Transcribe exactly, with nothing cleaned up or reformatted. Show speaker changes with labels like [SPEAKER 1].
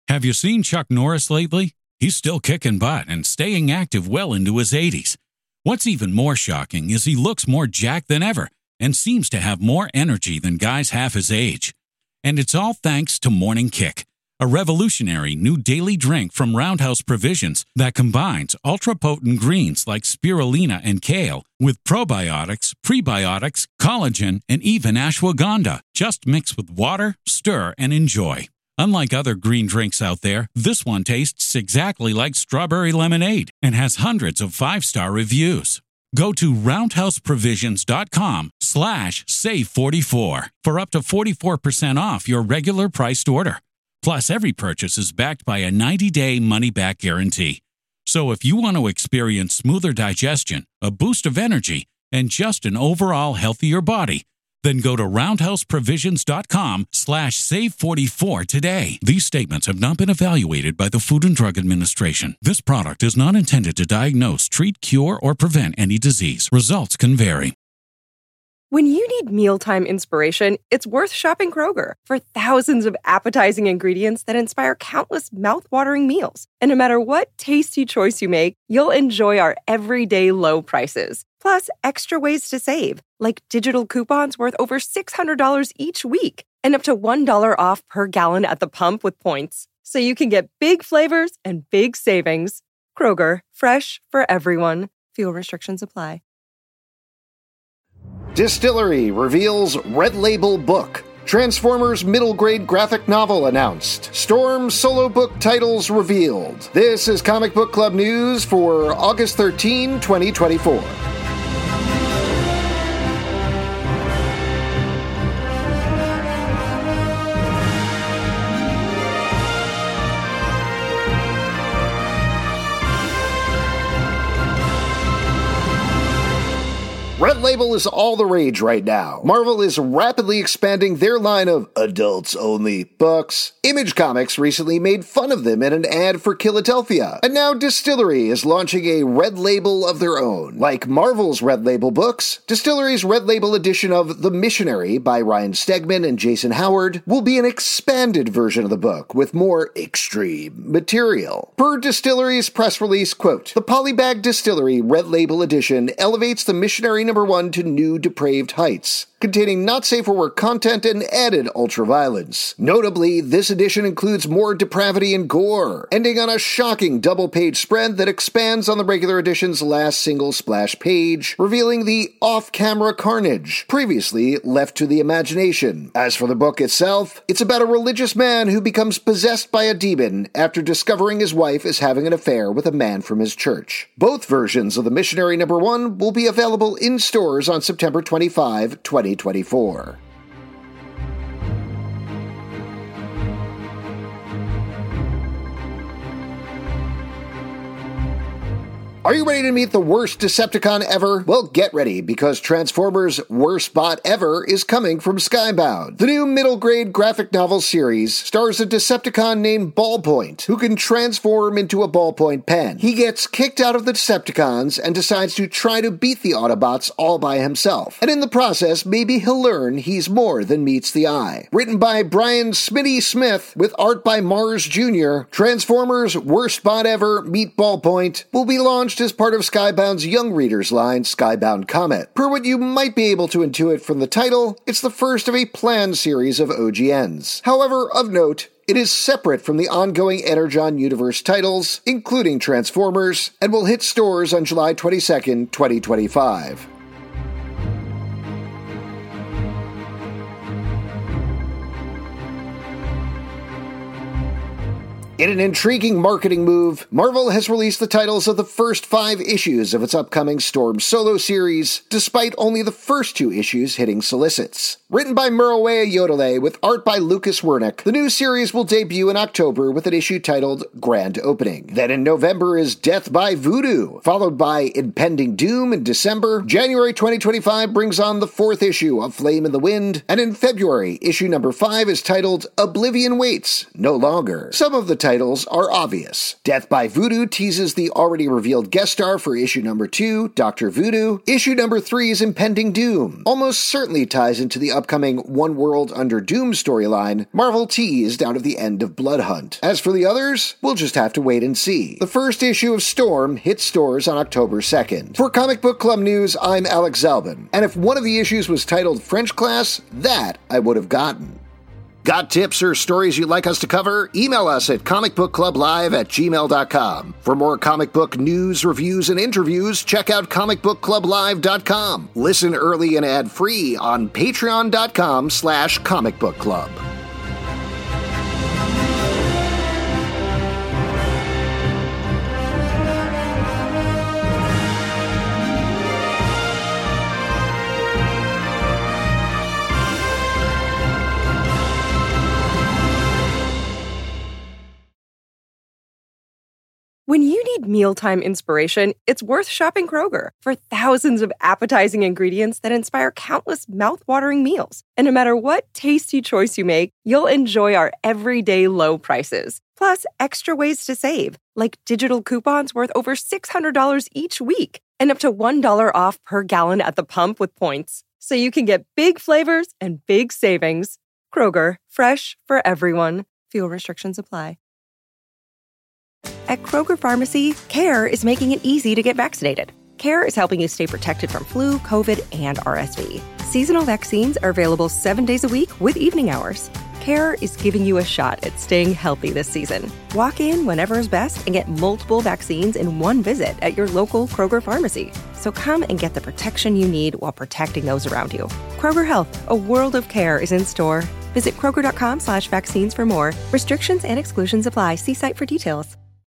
[SPEAKER 1] Have you seen Chuck Norris lately? He's still kicking butt and staying active well into his eighties. What's even more shocking is he looks more jacked than ever and seems to have more energy than guys half his age. And it's all thanks to Morning Kick, a revolutionary new daily drink from Roundhouse Provisions that combines ultra-potent greens like spirulina and kale with probiotics, prebiotics, collagen, and even ashwagandha. Just mix with water, stir, and enjoy. Unlike other green drinks out there, this one tastes exactly like strawberry lemonade and has hundreds of five-star reviews. Go to roundhouseprovisions.com slash save44 for up to forty-four percent off your regular priced order. Plus, every purchase is backed by a ninety-day money-back guarantee. So if you want to experience smoother digestion, a boost of energy, and just an overall healthier body, then go to roundhouseprovisions.com slash save44 today. These statements have not been evaluated by the Food and Drug Administration. This product is not intended to diagnose, treat, cure, or prevent any disease. Results can vary.
[SPEAKER 2] When you need mealtime inspiration, it's worth shopping Kroger for thousands of appetizing ingredients that inspire countless mouth-watering meals. And no matter what tasty choice you make, you'll enjoy our everyday low prices. Plus, extra ways to save, like digital coupons worth over six hundred dollars each week and up to one dollar off per gallon at the pump with points. So you can get big flavors and big savings. Kroger, fresh for everyone. Fuel restrictions apply.
[SPEAKER 3] Distillery reveals Red Label book. Transformers middle grade graphic novel announced. Storm solo book titles revealed. This is Comic Book Club news for August thirteenth, twenty twenty-four. Red Label is all the rage right now. Marvel is rapidly expanding their line of adults-only books. Image Comics recently made fun of them in an ad for Philadelphia. And now Distillery is launching a Red Label of their own. Like Marvel's Red Label books, Distillery's Red Label edition of The Missionary by Ryan Stegman and Jason Howard will be an expanded version of the book with more extreme material. Per Distillery's press release, quote, "The Polybag Distillery Red Label edition elevates The Missionary Number One to new depraved heights, containing not safe for work content and added ultra-violence. Notably, this edition includes more depravity and gore, ending on a shocking double-page spread that expands on the regular edition's last single splash page, revealing the off-camera carnage previously left to the imagination. As for the book itself, it's about a religious man who becomes possessed by a demon after discovering his wife is having an affair with a man from his church. Both versions of The Missionary Number One will be available in stores on September twenty-fifth, twenty twenty-four. Are you ready to meet the worst Decepticon ever? Well, get ready, because Transformers' Worst Bot Ever is coming from Skybound. The new middle-grade graphic novel series stars a Decepticon named Ballpoint, who can transform into a ballpoint pen. He gets kicked out of the Decepticons and decides to try to beat the Autobots all by himself. And in the process, maybe he'll learn he's more than meets the eye. Written by Brian Smitty Smith, with art by Mars Junior, Transformers' Worst Bot Ever Meet Ballpoint will be launched as part of Skybound's young readers line, Skybound Comet. Per what you might be able to intuit from the title, it's the first of a planned series of O G Ns. However, of note, it is separate from the ongoing Energon Universe titles, including Transformers, and will hit stores on July twenty-second, twenty twenty-five. In an intriguing marketing move, Marvel has released the titles of the first five issues of its upcoming Storm solo series, despite only the first two issues hitting solicits. Written by Murawea Yodele with art by Lucas Wernick, the new series will debut in October with an issue titled Grand Opening. Then in November is Death by Voodoo, followed by Impending Doom in December. January twenty twenty-five brings on the fourth issue of Flame in the Wind, and in February, issue number five is titled Oblivion Waits No Longer. Some of the titles are obvious. Death by Voodoo teases the already revealed guest star for issue number two, Doctor Voodoo. Issue number three's impending doom almost certainly ties into the upcoming One World Under Doom storyline Marvel teased out of the end of Bloodhunt. As for the others, we'll just have to wait and see. The first issue of Storm hits stores on October second. For Comic Book Club News, I'm Alex Zalbin, and if one of the issues was titled French Class, that I would have gotten. Got tips or stories you'd like us to cover? Email us at comicbookclublive at gmail dot com. For more comic book news, reviews, and interviews, check out comic book club live dot com. Listen early and ad-free on patreon dot com slash comic book club.
[SPEAKER 2] When you need mealtime inspiration, it's worth shopping Kroger for thousands of appetizing ingredients that inspire countless mouth-watering meals. And no matter what tasty choice you make, you'll enjoy our everyday low prices. Plus, extra ways to save, like digital coupons worth over six hundred dollars each week and up to one dollar off per gallon at the pump with points. So you can get big flavors and big savings. Kroger, fresh for everyone. Fuel restrictions apply. At Kroger Pharmacy, CARE is making it easy to get vaccinated. CARE is helping you stay protected from flu, COVID, and R S V. Seasonal vaccines are available seven days a week with evening hours. CARE is giving you a shot at staying healthy this season. Walk in whenever is best and get multiple vaccines in one visit at your local Kroger Pharmacy. So come and get the protection you need while protecting those around you. Kroger Health, a world of care is in store. Visit kroger dot com slash vaccines for more. Restrictions and exclusions apply. See site for details.